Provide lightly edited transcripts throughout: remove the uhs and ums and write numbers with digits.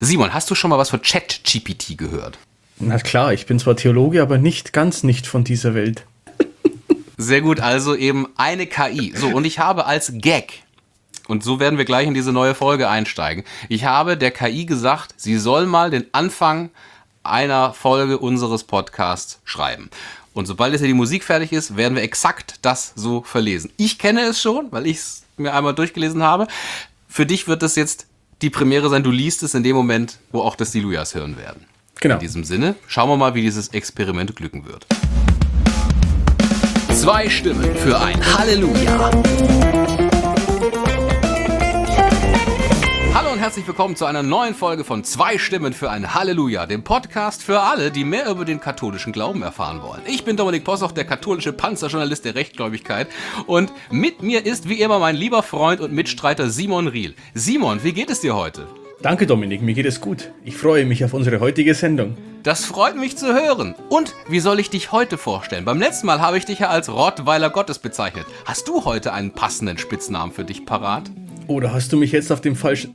Simon, hast du schon mal was von ChatGPT gehört? Na klar, ich bin zwar Theologe, aber nicht von dieser Welt. Sehr gut, also eben eine KI. So, und ich habe als Gag, und so werden wir gleich in diese neue Folge einsteigen, ich habe der KI gesagt, sie soll mal den Anfang einer Folge unseres Podcasts schreiben. Und sobald jetzt hier die Musik fertig ist, werden wir exakt das so verlesen. Ich kenne es schon, weil ich es mir einmal durchgelesen habe. Für dich wird das jetzt die Premiere sein. Du liest es in dem Moment, wo auch das die Lujas hören werden. Genau. In diesem Sinne, schauen wir mal, wie dieses Experiment glücken wird. 2 Stimmen für ein Halleluja. Hallo und herzlich willkommen zu einer neuen Folge von 2 Stimmen für ein Halleluja, dem Podcast für alle, die mehr über den katholischen Glauben erfahren wollen. Ich bin Dominik Possoch, der katholische Panzerjournalist der Rechtgläubigkeit, und mit mir ist wie immer mein lieber Freund und Mitstreiter Simon Riel. Simon, wie geht es dir heute? Danke Dominik, mir geht es gut. Ich freue mich auf unsere heutige Sendung. Das freut mich zu hören. Und wie soll ich dich heute vorstellen? Beim letzten Mal habe ich dich ja als Rottweiler Gottes bezeichnet. Hast du heute einen passenden Spitznamen für dich parat? Oder hast du mich jetzt auf dem falschen...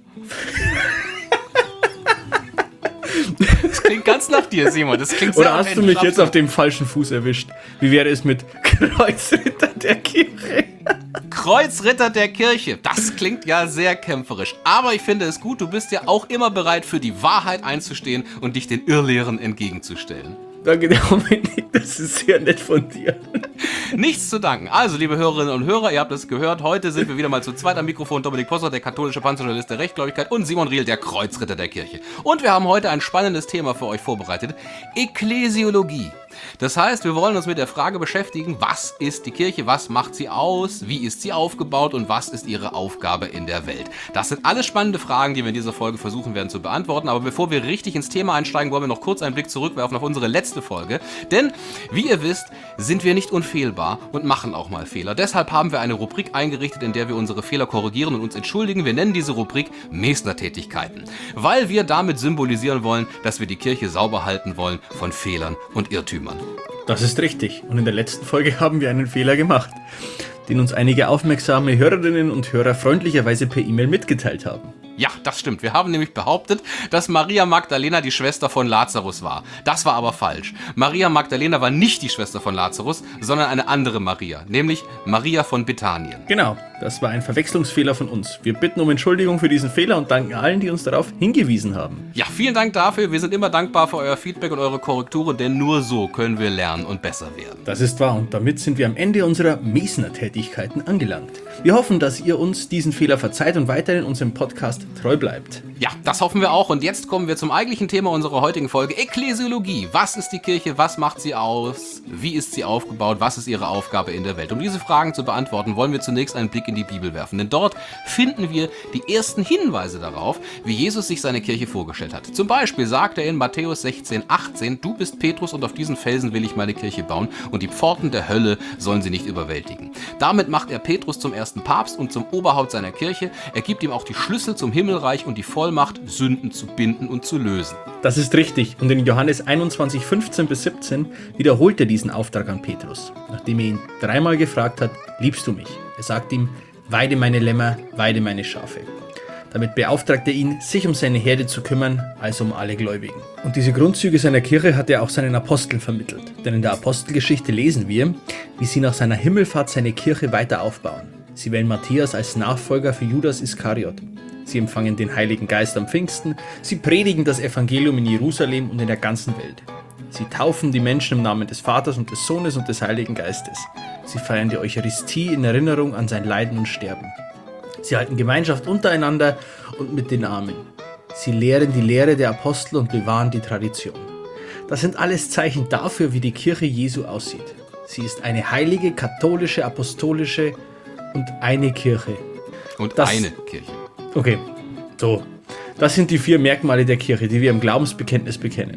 Das klingt ganz nach dir, Simon. Das klingt Oder hast du mich jetzt auf dem falschen Fuß erwischt? Wie wäre es mit Kreuzritter der Kirche? Kreuzritter der Kirche. Das klingt ja sehr kämpferisch. Aber ich finde es gut, du bist ja auch immer bereit, für die Wahrheit einzustehen und dich den Irrlehren entgegenzustellen. Danke, Dominik, das ist sehr nett von dir. Nichts zu danken. Also, liebe Hörerinnen und Hörer, ihr habt es gehört, heute sind wir wieder mal zu zweit am Mikrofon. Dominik Possoch, der katholische Panzerjournalist der Rechtgläubigkeit, und Simon Riel, der Kreuzritter der Kirche. Und wir haben heute ein spannendes Thema für euch vorbereitet: Ekklesiologie. Das heißt, wir wollen uns mit der Frage beschäftigen, was ist die Kirche, was macht sie aus, wie ist sie aufgebaut und was ist ihre Aufgabe in der Welt. Das sind alles spannende Fragen, die wir in dieser Folge versuchen werden zu beantworten. Aber bevor wir richtig ins Thema einsteigen, wollen wir noch kurz einen Blick zurückwerfen auf unsere letzte Folge. Denn, wie ihr wisst, sind wir nicht unfehlbar und machen auch mal Fehler. Deshalb haben wir eine Rubrik eingerichtet, in der wir unsere Fehler korrigieren und uns entschuldigen. Wir nennen diese Rubrik Mesner-Tätigkeiten, weil wir damit symbolisieren wollen, dass wir die Kirche sauber halten wollen von Fehlern und Irrtümern. Das ist richtig. Und in der letzten Folge haben wir einen Fehler gemacht, den uns einige aufmerksame Hörerinnen und Hörer freundlicherweise per E-Mail mitgeteilt haben. Ja, das stimmt. Wir haben nämlich behauptet, dass Maria Magdalena die Schwester von Lazarus war. Das war aber falsch. Maria Magdalena war nicht die Schwester von Lazarus, sondern eine andere Maria, nämlich Maria von Bethanien. Genau, das war ein Verwechslungsfehler von uns. Wir bitten um Entschuldigung für diesen Fehler und danken allen, die uns darauf hingewiesen haben. Ja, vielen Dank dafür. Wir sind immer dankbar für euer Feedback und eure Korrekturen, denn nur so können wir lernen und besser werden. Das ist wahr, und damit sind wir am Ende unserer Mesner-Tätigkeiten angelangt. Wir hoffen, dass ihr uns diesen Fehler verzeiht und weiterhin unserem Podcast treu bleibt. Ja, das hoffen wir auch. Und jetzt kommen wir zum eigentlichen Thema unserer heutigen Folge: Ekklesiologie. Was ist die Kirche? Was macht sie aus? Wie ist sie aufgebaut? Was ist ihre Aufgabe in der Welt? Um diese Fragen zu beantworten, wollen wir zunächst einen Blick in die Bibel werfen. Denn dort finden wir die ersten Hinweise darauf, wie Jesus sich seine Kirche vorgestellt hat. Zum Beispiel sagt er in Matthäus 16,18: Du bist Petrus und auf diesen Felsen will ich meine Kirche bauen und die Pforten der Hölle sollen sie nicht überwältigen. Damit macht er Petrus zum ersten Papst und zum Oberhaupt seiner Kirche. Er gibt ihm auch die Schlüssel zum Himmelreich und die Vollmacht, Sünden zu binden und zu lösen. Das ist richtig. Und in Johannes 21, 15 bis 17 wiederholt er diesen Auftrag an Petrus, nachdem er ihn 3-mal gefragt hat: Liebst du mich? Er sagt ihm: Weide meine Lämmer, weide meine Schafe. Damit beauftragt er ihn, sich um seine Herde zu kümmern, also um alle Gläubigen. Und diese Grundzüge seiner Kirche hat er auch seinen Aposteln vermittelt. Denn in der Apostelgeschichte lesen wir, wie sie nach seiner Himmelfahrt seine Kirche weiter aufbauen. Sie wählen Matthias als Nachfolger für Judas Iskariot. Sie empfangen den Heiligen Geist am Pfingsten. Sie predigen das Evangelium in Jerusalem und in der ganzen Welt. Sie taufen die Menschen im Namen des Vaters und des Sohnes und des Heiligen Geistes. Sie feiern die Eucharistie in Erinnerung an sein Leiden und Sterben. Sie halten Gemeinschaft untereinander und mit den Armen. Sie lehren die Lehre der Apostel und bewahren die Tradition. Das sind alles Zeichen dafür, wie die Kirche Jesu aussieht. Sie ist eine heilige, katholische, apostolische und eine Kirche. Und eine Kirche. Okay, so. Das sind die 4 Merkmale der Kirche, die wir im Glaubensbekenntnis bekennen.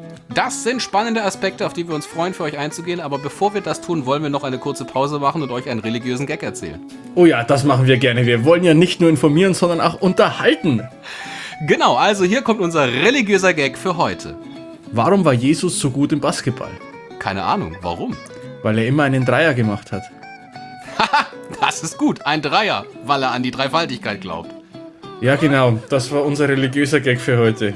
Das sind spannende Aspekte, auf die wir uns freuen, für euch einzugehen. Aber bevor wir das tun, wollen wir noch eine kurze Pause machen und euch einen religiösen Gag erzählen. Oh ja, das machen wir gerne. Wir wollen ja nicht nur informieren, sondern auch unterhalten. Genau, also hier kommt unser religiöser Gag für heute. Warum war Jesus so gut im Basketball? Keine Ahnung, warum? Weil er immer einen Dreier gemacht hat. Haha, das ist gut, ein Dreier, weil er an die Dreifaltigkeit glaubt. Ja, genau. Das war unser religiöser Gag für heute.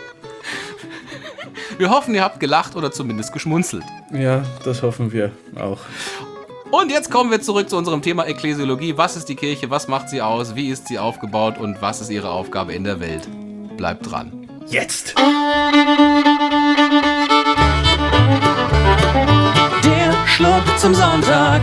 Wir hoffen, ihr habt gelacht oder zumindest geschmunzelt. Ja, das hoffen wir auch. Und jetzt kommen wir zurück zu unserem Thema Ekklesiologie. Was ist die Kirche? Was macht sie aus? Wie ist sie aufgebaut? Und was ist ihre Aufgabe in der Welt? Bleibt dran. Jetzt! Der Schluck zum Sonntag.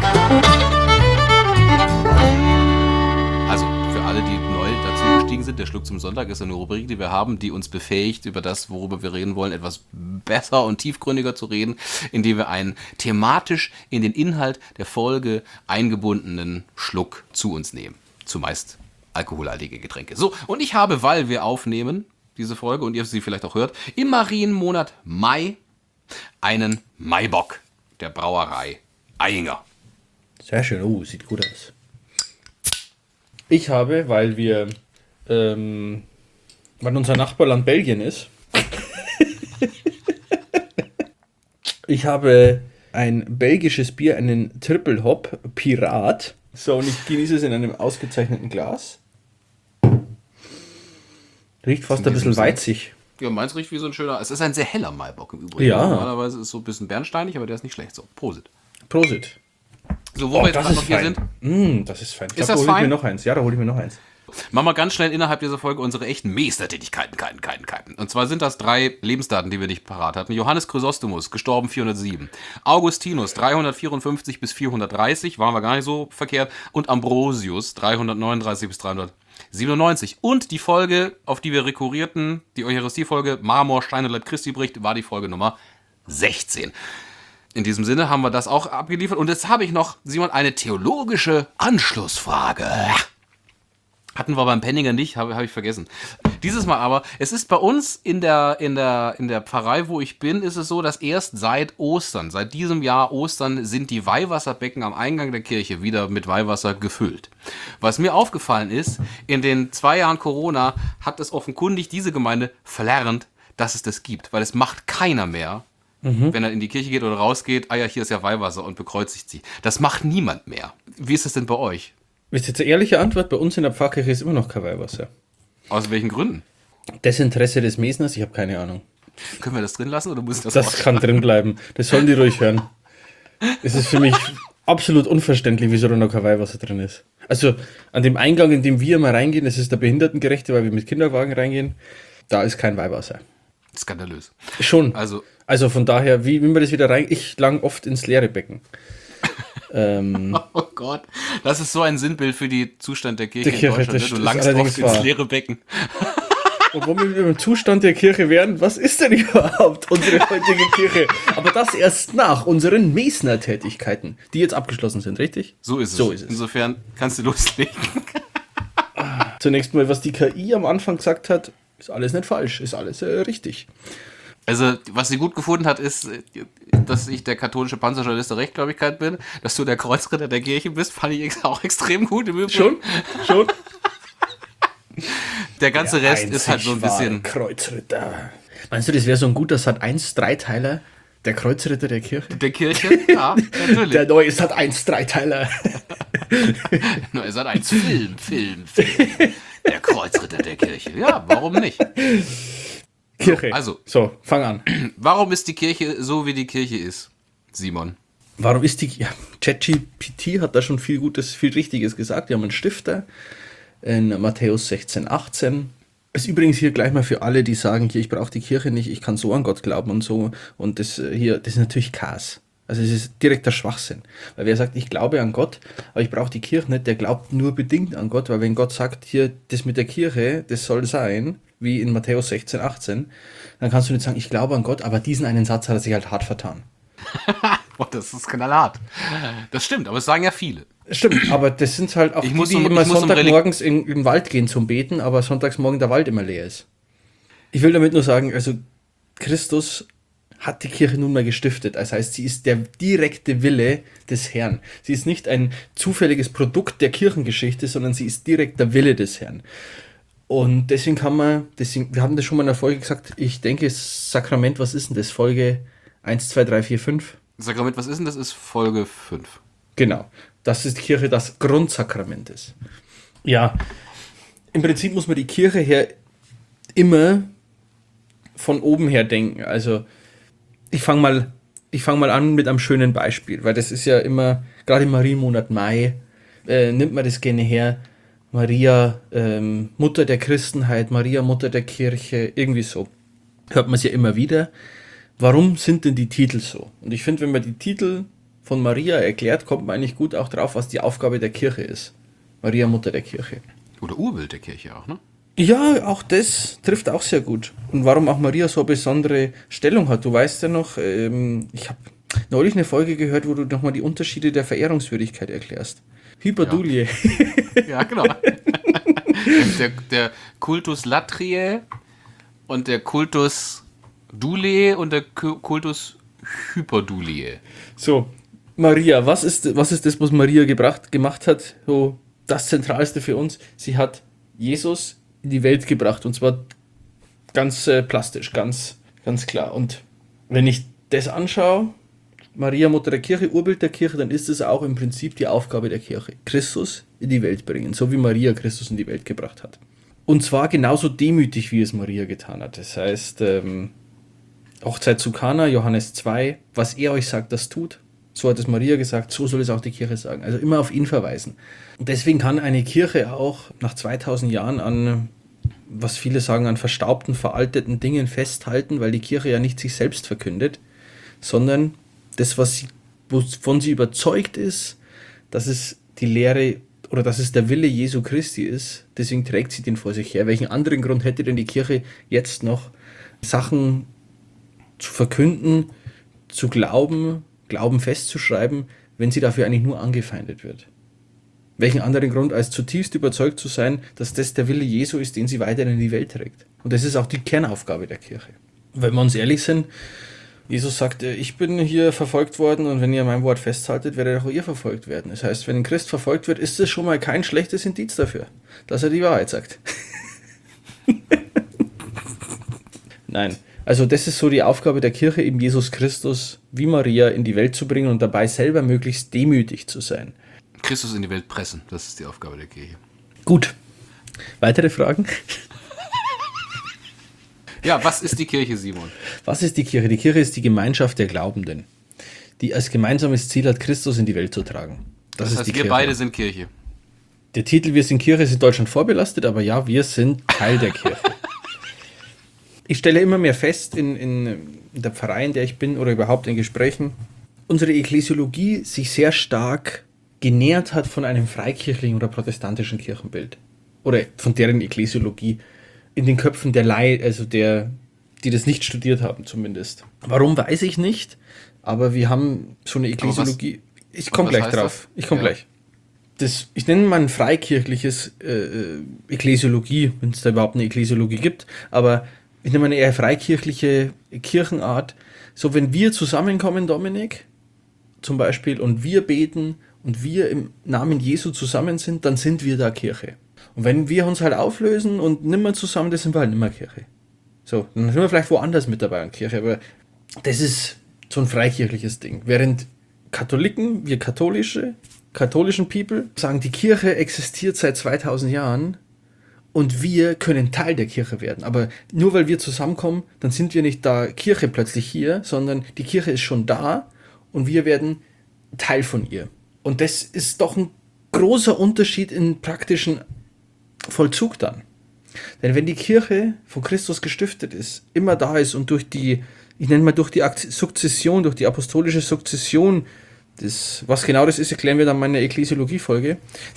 Also, für alle, die neu dazugestiegen sind, der Schluck zum Sonntag ist eine Rubrik, die wir haben, die uns befähigt, über das, worüber wir reden wollen, etwas besser und tiefgründiger zu reden, indem wir einen thematisch in den Inhalt der Folge eingebundenen Schluck zu uns nehmen. Zumeist alkoholhaltige Getränke. So, und ich habe, weil wir aufnehmen, diese Folge, und ihr sie vielleicht auch hört, im Marienmonat Mai einen Maibock der Brauerei Ayinger. Sehr schön. Oh, sieht gut aus. Ich habe, weil unser Nachbarland Belgien ist, ich habe ein belgisches Bier, einen Triple Hop Pirat. So, und ich genieße es in einem ausgezeichneten Glas. Riecht fast ein bisschen weizig. Ja, meins riecht wie so ein schöner. Es ist ein sehr heller Maibock im Übrigen. Ja. Normalerweise ist es so ein bisschen bernsteinig, aber der ist nicht schlecht. So, Prosit. Prosit. So, wo wir jetzt gerade noch hier sind. Das ist fein. Ist das fein? Da hole ich mir noch eins. Ja, da hole ich mir noch eins. Machen wir ganz schnell innerhalb dieser Folge unsere echten Meistertätigkeiten. Und zwar sind das 3 Lebensdaten, die wir nicht parat hatten. Johannes Chrysostomus, gestorben 407. Augustinus, 354 bis 430, waren wir gar nicht so verkehrt. Und Ambrosius, 339 bis 397. Und die Folge, auf die wir rekurrierten, die Eucharistie-Folge Marmor, Stein und Leib Christi bricht, war die Folge Nummer 16. In diesem Sinne haben wir das auch abgeliefert. Und jetzt habe ich noch, Simon, eine theologische Anschlussfrage. Hatten wir beim Penninger nicht, habe ich vergessen. Dieses Mal aber, es ist bei uns in der Pfarrei, wo ich bin, ist es so, dass erst seit Ostern, seit diesem Jahr Ostern, sind die Weihwasserbecken am Eingang der Kirche wieder mit Weihwasser gefüllt. Was mir aufgefallen ist, in den 2 Jahren Corona hat es offenkundig diese Gemeinde verlernt, dass es das gibt, weil es macht keiner mehr, wenn er in die Kirche geht oder rausgeht, ja, hier ist ja Weihwasser und bekreuzigt sie. Das macht niemand mehr. Wie ist es denn bei euch? Wisst ihr, jetzt eine ehrliche Antwort, bei uns in der Pfarrkirche ist immer noch kein Weihwasser. Aus welchen Gründen? Desinteresse des Mesners, ich habe keine Ahnung. Können wir das drin lassen oder muss das Das kann drin bleiben. Das sollen die ruhig hören. Es ist für mich absolut unverständlich, wieso da noch kein Weihwasser drin ist. Also an dem Eingang, in dem wir immer reingehen, das ist der Behindertengerechte, weil wir mit Kinderwagen reingehen, da ist kein Weihwasser. Skandalös. Schon. Also von daher, wie wir das wieder rein... Ich lang oft ins leere Becken. Oh Gott, das ist so ein Sinnbild für den Zustand der Kirche, in Deutschland. Das Du langst oft ins leere Becken. Und wo wir im Zustand der Kirche wären, was ist denn überhaupt unsere heutige Kirche? Aber das erst nach unseren Mesner-Tätigkeiten, die jetzt abgeschlossen sind, richtig? So ist es. Insofern kannst du loslegen. Zunächst mal, was die KI am Anfang gesagt hat, ist alles nicht falsch, ist alles richtig. Also, was sie gut gefunden hat, ist, dass ich der katholische Panzerjournalist der Rechtgläubigkeit bin, dass du der Kreuzritter der Kirche bist, fand ich auch extrem gut im Übrigen. Schon. Der ganze Rest ist halt so ein bisschen... Kreuzritter. Meinst du, das wäre so ein guter Sat.1-Dreiteiler? Der Kreuzritter der Kirche? Der Kirche? Ja, natürlich. Der neue Sat.1-Dreiteiler. Neue Sat.1 Film. Der Kreuzritter der Kirche. Ja, warum nicht? Kirche. So, fang an. Warum ist die Kirche so, wie die Kirche ist, Simon? Warum ist die... Ja, ChatGPT hat da schon viel Gutes, viel Richtiges gesagt. Wir haben einen Stifter in Matthäus 16, 18. Ist übrigens hier gleich mal für alle, die sagen, hier, ich brauche die Kirche nicht, ich kann so an Gott glauben und so. Und das ist natürlich Chaos. Also es ist direkter Schwachsinn. Weil wer sagt, ich glaube an Gott, aber ich brauche die Kirche nicht, der glaubt nur bedingt an Gott. Weil wenn Gott sagt, hier, das mit der Kirche, das soll sein, wie in Matthäus 16, 18, dann kannst du nicht sagen, ich glaube an Gott, aber diesen einen Satz hat er sich halt hart vertan. Boah, das ist knallhart. Das stimmt, aber es sagen ja viele. Stimmt, aber das sind halt auch die immer Sonntagmorgens im Wald gehen zum Beten, aber sonntagsmorgen der Wald immer leer ist. Ich will damit nur sagen, also Christus hat die Kirche nun mal gestiftet. Das heißt, sie ist der direkte Wille des Herrn. Sie ist nicht ein zufälliges Produkt der Kirchengeschichte, sondern sie ist direkt der Wille des Herrn. Und deswegen wir haben das schon mal in der Folge gesagt, ich denke, Sakrament, was ist denn das? Folge 1, 2, 3, 4, 5? Sakrament, was ist denn das? Ist Folge 5. Genau. Das ist die Kirche, das Grundsakrament ist. Ja, im Prinzip muss man die Kirche her immer von oben her denken. Also ich fange mal an mit einem schönen Beispiel, weil das ist ja immer, gerade im Marienmonat Mai, nimmt man das gerne her. Maria, Mutter der Christenheit, Maria, Mutter der Kirche, irgendwie so. Hört man es ja immer wieder. Warum sind denn die Titel so? Und ich finde, wenn man die Titel von Maria erklärt, kommt man eigentlich gut auch drauf, was die Aufgabe der Kirche ist. Maria, Mutter der Kirche. Oder Urbild der Kirche auch, ne? Ja, auch das trifft auch sehr gut. Und warum auch Maria so eine besondere Stellung hat. Du weißt ja noch, ich habe neulich eine Folge gehört, wo du nochmal die Unterschiede der Verehrungswürdigkeit erklärst. Hyperdulie. Ja, genau. der Kultus Latriae und der Kultus Duliae und der Kultus Hyperduliae. So, Maria, was ist das, was Maria gemacht hat? So, das Zentralste für uns. Sie hat Jesus in die Welt gebracht und zwar ganz plastisch, ganz klar. Und wenn ich das anschaue, Maria, Mutter der Kirche, Urbild der Kirche, dann ist es auch im Prinzip die Aufgabe der Kirche. Christus in die Welt bringen, so wie Maria Christus in die Welt gebracht hat. Und zwar genauso demütig, wie es Maria getan hat. Das heißt, Hochzeit zu Kana, Johannes 2, was er euch sagt, das tut. So hat es Maria gesagt, so soll es auch die Kirche sagen. Also immer auf ihn verweisen. Und deswegen kann eine Kirche auch nach 2000 Jahren an, was viele sagen, an verstaubten, veralteten Dingen festhalten, weil die Kirche ja nicht sich selbst verkündet, sondern das, wovon sie überzeugt ist, dass es die Lehre oder dass es der Wille Jesu Christi ist, deswegen trägt sie den vor sich her. Welchen anderen Grund hätte denn die Kirche jetzt noch, Sachen zu verkünden, zu Glauben festzuschreiben, wenn sie dafür eigentlich nur angefeindet wird? Welchen anderen Grund, als zutiefst überzeugt zu sein, dass das der Wille Jesu ist, den sie weiter in die Welt trägt? Und das ist auch die Kernaufgabe der Kirche. Wenn wir uns ehrlich sind, Jesus sagt, ich bin hier verfolgt worden und wenn ihr mein Wort festhaltet, werdet auch ihr verfolgt werden. Das heißt, wenn ein Christ verfolgt wird, ist das schon mal kein schlechtes Indiz dafür, dass er die Wahrheit sagt. Nein, also das ist so die Aufgabe der Kirche, eben Jesus Christus wie Maria in die Welt zu bringen und dabei selber möglichst demütig zu sein. Christus in die Welt pressen, das ist die Aufgabe der Kirche. Gut. Weitere Fragen? Ja, was ist die Kirche, Simon? Was ist die Kirche? Die Kirche ist die Gemeinschaft der Glaubenden, die als gemeinsames Ziel hat, Christus in die Welt zu tragen. Das heißt, ist die wir Kirche. beide sind Kirche. Der Titel Wir sind Kirche ist in Deutschland vorbelastet, aber ja, wir sind Teil der Kirche. Ich stelle immer mehr fest in der Pfarrei, in der ich bin oder überhaupt in Gesprächen, unsere Ekklesiologie sich sehr stark genährt hat von einem freikirchlichen oder protestantischen Kirchenbild. Oder von deren Ekklesiologie in den Köpfen der Laien, also die das nicht studiert haben zumindest. Warum, weiß ich nicht, aber wir haben so eine Ekklesiologie. Ich komme gleich drauf. Gleich. Ich nenne mal ein freikirchliches Ekklesiologie, wenn es da überhaupt eine Ekklesiologie gibt, aber ich nenne mal eine eher freikirchliche Kirchenart. So, wenn wir zusammenkommen, Dominik, zum Beispiel, und wir beten und wir im Namen Jesu zusammen sind, dann sind wir da Kirche. Und wenn wir uns halt auflösen und nimmer zusammen, dann sind wir halt nimmer Kirche. So, dann sind wir vielleicht woanders mit dabei an Kirche, aber das ist so ein freikirchliches Ding. Während Katholiken, wir katholischen People, sagen, die Kirche existiert seit 2000 Jahren und wir können Teil der Kirche werden. Aber nur weil wir zusammenkommen, dann sind wir nicht da Kirche plötzlich hier, sondern die Kirche ist schon da und wir werden Teil von ihr. Und das ist doch ein großer Unterschied im praktischen Vollzug dann. Denn wenn die Kirche von Christus gestiftet ist, immer da ist und durch die Sukzession, durch die apostolische Sukzession, was genau das ist, erklären wir dann mal in der Ekklesiologie-Folge.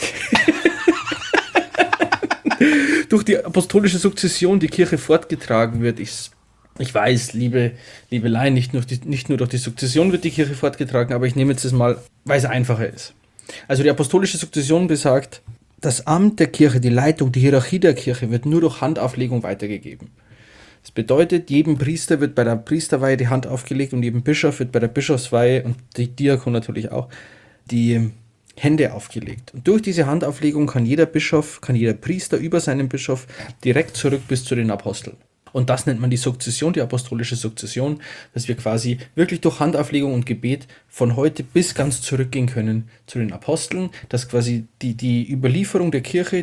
Durch die apostolische Sukzession die Kirche fortgetragen wird. Ich weiß, liebe Laien, nicht nur durch die Sukzession wird die Kirche fortgetragen, aber ich nehme jetzt das mal, weil es einfacher ist. Also die apostolische Sukzession besagt, das Amt der Kirche, die Leitung, die Hierarchie der Kirche wird nur durch Handauflegung weitergegeben. Das bedeutet, jedem Priester wird bei der Priesterweihe die Hand aufgelegt und jedem Bischof wird bei der Bischofsweihe und die Diakon natürlich auch die Hände aufgelegt. Und durch diese Handauflegung kann jeder Priester über seinen Bischof direkt zurück bis zu den Aposteln. Und das nennt man die Sukzession, die apostolische Sukzession, dass wir quasi wirklich durch Handauflegung und Gebet von heute bis ganz zurückgehen können zu den Aposteln, dass quasi die Überlieferung der Kirche, die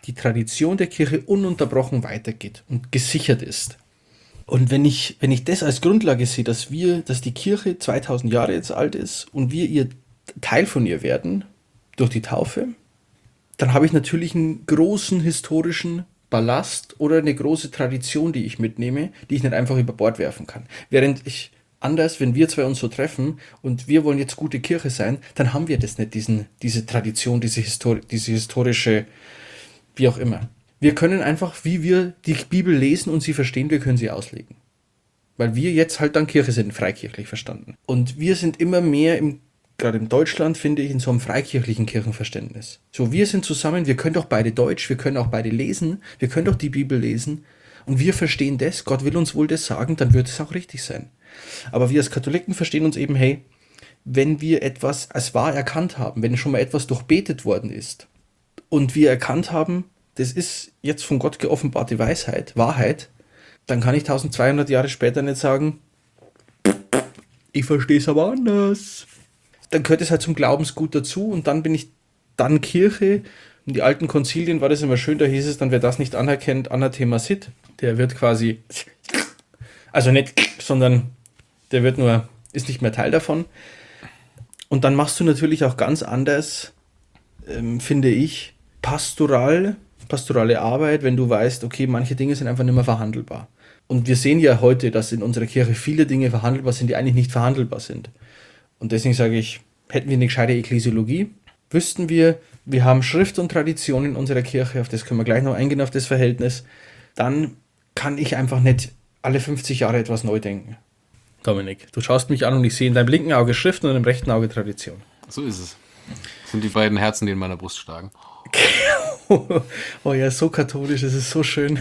die Tradition der Kirche ununterbrochen weitergeht und gesichert ist. Und wenn ich das als Grundlage sehe, dass die Kirche 2000 Jahre jetzt alt ist und wir ihr Teil von ihr werden, durch die Taufe, dann habe ich natürlich einen großen historischen Ballast oder eine große Tradition, die ich mitnehme, die ich nicht einfach über Bord werfen kann. Während wenn wir zwei uns so treffen und wir wollen jetzt gute Kirche sein, dann haben wir das nicht, diese Tradition, diese historische, wie auch immer. Wir können einfach, wie wir die Bibel lesen und sie verstehen, wir können sie auslegen. Weil wir jetzt halt dann Kirche sind, freikirchlich verstanden. Und wir sind immer mehr gerade in Deutschland, finde ich, in so einem freikirchlichen Kirchenverständnis. So, wir sind zusammen, wir können doch beide Deutsch, wir können auch beide lesen, wir können doch die Bibel lesen und wir verstehen das, Gott will uns wohl das sagen, dann wird es auch richtig sein. Aber wir als Katholiken verstehen uns eben, hey, wenn wir etwas als wahr erkannt haben, wenn schon mal etwas durchbetet worden ist und wir erkannt haben, das ist jetzt von Gott geoffenbarte Wahrheit, dann kann ich 1200 Jahre später nicht sagen, ich verstehe es aber anders. Dann gehört es halt zum Glaubensgut dazu und dann bin ich dann Kirche. In die alten Konzilien war das immer schön, da hieß es dann, wer das nicht anerkennt, anathema sit, der wird quasi, also nicht, sondern der ist nicht mehr Teil davon. Und dann machst du natürlich auch ganz anders, finde ich, pastorale Arbeit, wenn du weißt, okay, manche Dinge sind einfach nicht mehr verhandelbar. Und wir sehen ja heute, dass in unserer Kirche viele Dinge verhandelbar sind, die eigentlich nicht verhandelbar sind. Und deswegen sage ich, hätten wir eine gescheite Ekklesiologie, wüssten wir haben Schrift und Tradition in unserer Kirche, auf das können wir gleich noch eingehen, auf das Verhältnis, dann kann ich einfach nicht alle 50 Jahre etwas neu denken. Dominik, du schaust mich an und ich sehe in deinem linken Auge Schrift und im rechten Auge Tradition. So ist es. Das sind die beiden Herzen, die in meiner Brust schlagen. Oh ja, so katholisch, das ist so schön.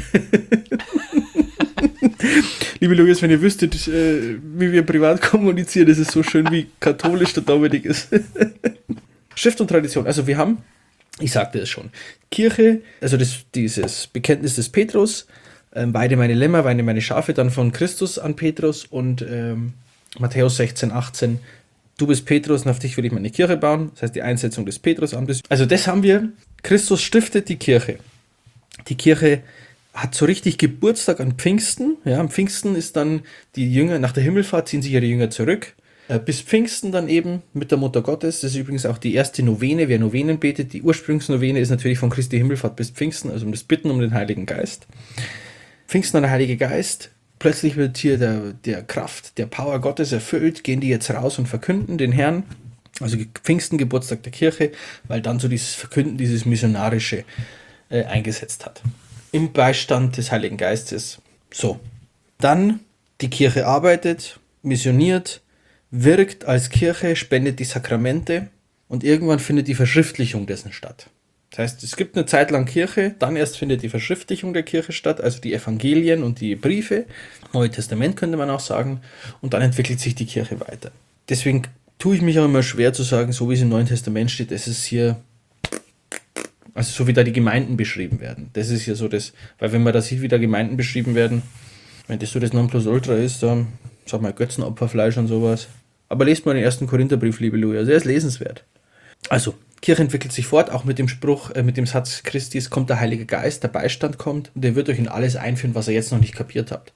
Liebe Lukas, wenn ihr wüsstet, wie wir privat kommunizieren, das ist so schön, wie katholisch der Dominik ist. Schrift und Tradition. Also wir haben, ich sagte es schon, Kirche, also dieses Bekenntnis des Petrus, weide meine Lämmer, weide meine Schafe, dann von Christus an Petrus und Matthäus 16, 18, du bist Petrus und auf dich will ich meine Kirche bauen. Das heißt die Einsetzung des Petrus-Amtes. Also das haben wir, Christus stiftet die Kirche. Die Kirche hat so richtig Geburtstag an Pfingsten. Ja, am Pfingsten ist dann die Jünger, nach der Himmelfahrt ziehen sich ihre Jünger zurück. Bis Pfingsten dann eben mit der Mutter Gottes. Das ist übrigens auch die erste Novene, wer Novenen betet. Die Ursprungsnovene ist natürlich von Christi Himmelfahrt bis Pfingsten, also um das Bitten um den Heiligen Geist. Pfingsten und der Heilige Geist. Plötzlich wird hier der Kraft, der Power Gottes erfüllt, gehen die jetzt raus und verkünden den Herrn. Also Pfingsten, Geburtstag der Kirche, weil dann so dieses Verkünden, dieses Missionarische eingesetzt hat. Im Beistand des Heiligen Geistes. So, dann die Kirche arbeitet, missioniert, wirkt als Kirche, spendet die Sakramente und irgendwann findet die Verschriftlichung dessen statt. Das heißt, es gibt eine Zeit lang Kirche, dann erst findet die Verschriftlichung der Kirche statt, also die Evangelien und die Briefe, Neue Testament könnte man auch sagen, und dann entwickelt sich die Kirche weiter. Deswegen tue ich mich auch immer schwer zu sagen, so wie es im Neuen Testament steht, das ist hier, also so wie da die Gemeinden beschrieben werden. Das ist ja so das, weil wenn man da sieht, wie da Gemeinden beschrieben werden, wenn das so das Nonplusultra ist, dann sag mal Götzenopferfleisch und sowas. Aber lest mal den 1. Korintherbrief, liebe Louis, also er ist lesenswert. Also, Kirche entwickelt sich fort, auch mit dem Spruch, mit dem Satz Christi, kommt der Heilige Geist, der Beistand kommt und der wird euch in alles einführen, was ihr jetzt noch nicht kapiert habt.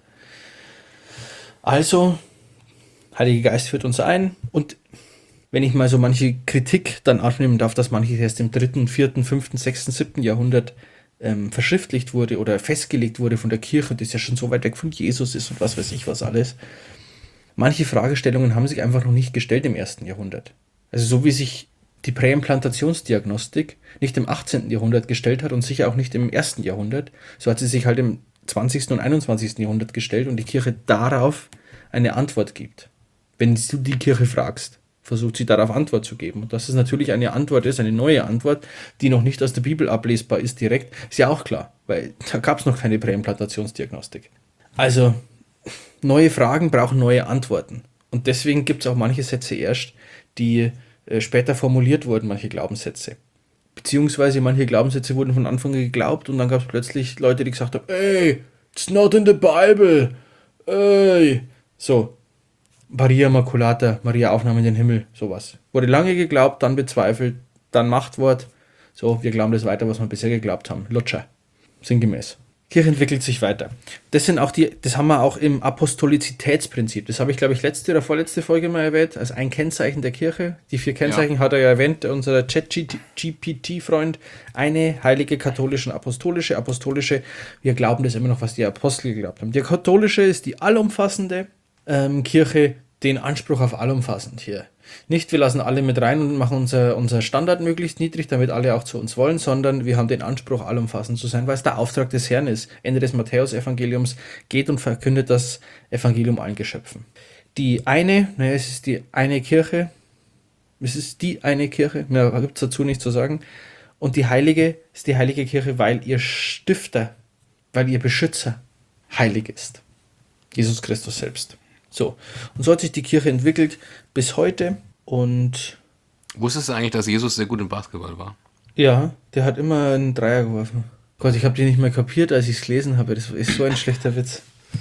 Also, Heiliger Geist führt uns ein und wenn ich mal so manche Kritik dann annehmen darf, dass manches erst im 3., 4., 5., 6., 7. Jahrhundert verschriftlicht wurde oder festgelegt wurde von der Kirche, das ja schon so weit weg von Jesus ist und was weiß ich was alles. Manche Fragestellungen haben sich einfach noch nicht gestellt im 1. Jahrhundert. Also so wie sich die Präimplantationsdiagnostik nicht im 18. Jahrhundert gestellt hat und sicher auch nicht im 1. Jahrhundert, so hat sie sich halt im 20. und 21. Jahrhundert gestellt und die Kirche darauf eine Antwort gibt. Wenn du die Kirche fragst, versucht sie darauf Antwort zu geben. Und dass es natürlich eine Antwort ist, eine neue Antwort, die noch nicht aus der Bibel ablesbar ist direkt, ist ja auch klar, weil da gab es noch keine Präimplantationsdiagnostik. Also, neue Fragen brauchen neue Antworten. Und deswegen gibt es auch manche Sätze erst, die später formuliert wurden, manche Glaubenssätze. Beziehungsweise manche Glaubenssätze wurden von Anfang an geglaubt und dann gab es plötzlich Leute, die gesagt haben, ey, it's not in the Bible, ey. So, Maria Immaculata, Maria Aufnahme in den Himmel, sowas. Wurde lange geglaubt, dann bezweifelt, dann Machtwort, So, wir glauben das weiter, was wir bisher geglaubt haben. Lutscher. Sinngemäß. Kirche entwickelt sich weiter. Das haben wir auch im Apostolizitätsprinzip. Das habe ich, glaube ich, letzte oder vorletzte Folge mal erwähnt, als ein Kennzeichen der Kirche. Die 4 Kennzeichen hat er ja erwähnt, unser ChatGPT-Freund. Eine heilige, katholische und apostolische. Apostolische, wir glauben das immer noch, was die Apostel geglaubt haben. Die katholische ist die allumfassende Kirche, den Anspruch auf allumfassend hier. Nicht, wir lassen alle mit rein und machen unser Standard möglichst niedrig, damit alle auch zu uns wollen, sondern wir haben den Anspruch, allumfassend zu sein, weil es der Auftrag des Herrn ist. Ende des Matthäus-Evangeliums: geht und verkündet das Evangelium allen Geschöpfen. Es ist die eine Kirche, mehr gibt es dazu nicht zu sagen. Und die Heilige ist die heilige Kirche, weil ihr Stifter, weil ihr Beschützer heilig ist. Jesus Christus selbst. So, und so hat sich die Kirche entwickelt bis heute und... Wusstest du eigentlich, dass Jesus sehr gut im Basketball war? Ja, der hat immer einen Dreier geworfen. Gott, ich habe die nicht mehr kapiert, als ich es gelesen habe. Das ist so ein schlechter Witz.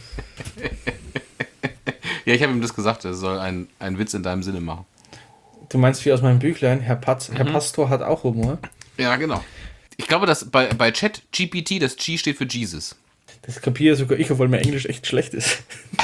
Ja, ich habe ihm das gesagt, er soll einen Witz in deinem Sinne machen. Du meinst wie aus meinem Büchlein, Herr Pastor hat auch Humor? Ja, genau. Ich glaube, dass bei ChatGPT das G steht für Jesus. Das kapiere sogar ich, obwohl mein Englisch echt schlecht ist.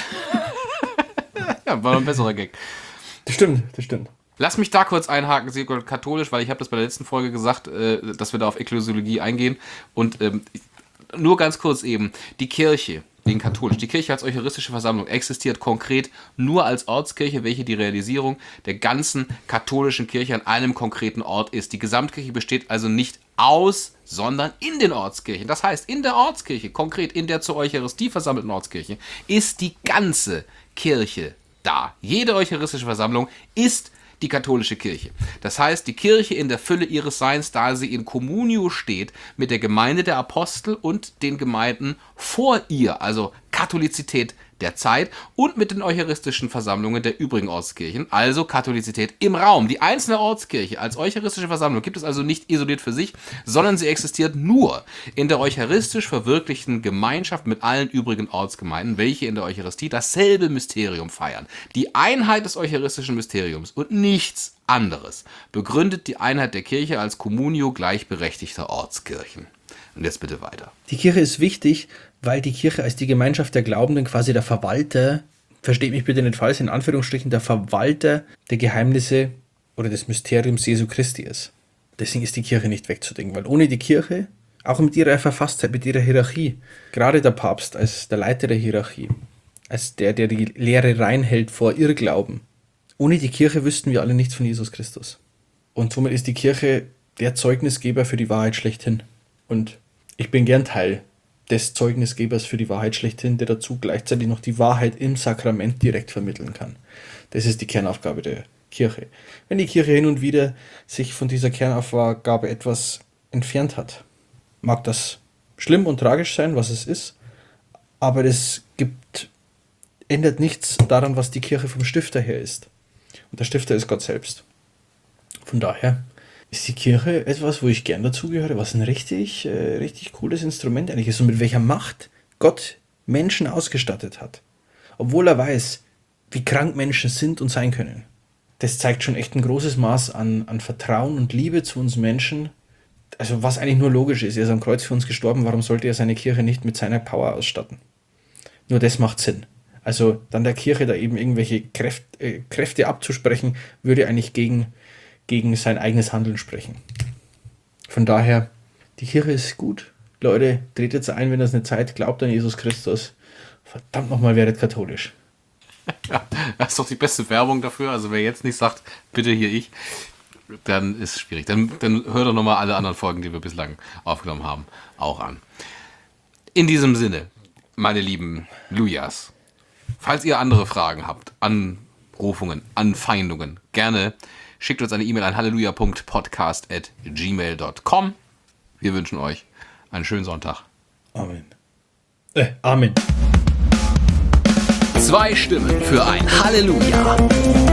Ja, war ein besserer Gag. Das stimmt. Lass mich da kurz einhaken, sehr katholisch, weil ich habe das bei der letzten Folge gesagt, dass wir da auf Ekklesiologie eingehen. Und nur ganz kurz eben, die Kirche, wegen katholisch, die Kirche als eucharistische Versammlung existiert konkret nur als Ortskirche, welche die Realisierung der ganzen katholischen Kirche an einem konkreten Ort ist. Die Gesamtkirche besteht also nicht aus, sondern in den Ortskirchen. Das heißt, in der Ortskirche, konkret in der zur Eucharistie versammelten Ortskirche, ist die ganze Kirche da. Jede eucharistische Versammlung ist die katholische Kirche. Das heißt, die Kirche in der Fülle ihres Seins, da sie in Communio steht mit der Gemeinde der Apostel und den Gemeinden vor ihr, also Katholizität der Zeit, und mit den eucharistischen Versammlungen der übrigen Ortskirchen, also Katholizität im Raum. Die einzelne Ortskirche als eucharistische Versammlung gibt es also nicht isoliert für sich, sondern sie existiert nur in der eucharistisch verwirklichten Gemeinschaft mit allen übrigen Ortsgemeinden, welche in der Eucharistie dasselbe Mysterium feiern. Die Einheit des eucharistischen Mysteriums und nichts anderes begründet die Einheit der Kirche als Communio gleichberechtigter Ortskirchen. Und jetzt bitte weiter. Die Kirche ist wichtig, weil die Kirche als die Gemeinschaft der Glaubenden quasi der Verwalter, versteht mich bitte nicht falsch, in Anführungsstrichen der Verwalter der Geheimnisse oder des Mysteriums Jesu Christi ist. Deswegen ist die Kirche nicht wegzudenken, weil ohne die Kirche, auch mit ihrer Verfasstheit, mit ihrer Hierarchie, gerade der Papst als der Leiter der Hierarchie, als der die Lehre reinhält vor Irrglauben, ohne die Kirche wüssten wir alle nichts von Jesus Christus. Und somit ist die Kirche der Zeugnisgeber für die Wahrheit schlechthin. Und ich bin gern Teil des Zeugnisgebers für die Wahrheit schlechthin, der dazu gleichzeitig noch die Wahrheit im Sakrament direkt vermitteln kann. Das ist die Kernaufgabe der Kirche. Wenn die Kirche hin und wieder sich von dieser Kernaufgabe etwas entfernt hat, mag das schlimm und tragisch sein, was es ist, aber es ändert nichts daran, was die Kirche vom Stifter her ist. Und der Stifter ist Gott selbst. Von daher ist die Kirche etwas, wo ich gern dazugehöre, was ein richtig cooles Instrument eigentlich ist und mit welcher Macht Gott Menschen ausgestattet hat. Obwohl er weiß, wie krank Menschen sind und sein können. Das zeigt schon echt ein großes Maß an Vertrauen und Liebe zu uns Menschen. Also was eigentlich nur logisch ist, er ist am Kreuz für uns gestorben, warum sollte er seine Kirche nicht mit seiner Power ausstatten? Nur das macht Sinn. Also dann der Kirche da eben irgendwelche Kräfte abzusprechen, würde eigentlich gegen sein eigenes Handeln sprechen. Von daher, die Kirche ist gut. Leute, dreht jetzt ein, wenn das eine Zeit, glaubt an Jesus Christus. Verdammt nochmal, werdet katholisch. Ja, das ist doch die beste Werbung dafür. Also wer jetzt nicht sagt, bitte hier ich, dann ist es schwierig. Dann hör doch nochmal alle anderen Folgen, die wir bislang aufgenommen haben, auch an. In diesem Sinne, meine lieben Lujas, falls ihr andere Fragen habt, Anrufungen, Anfeindungen, gerne schickt uns eine E-Mail an halleluja.podcast@gmail.com. Wir wünschen euch einen schönen Sonntag. Amen. Amen. 2 Stimmen für ein Halleluja.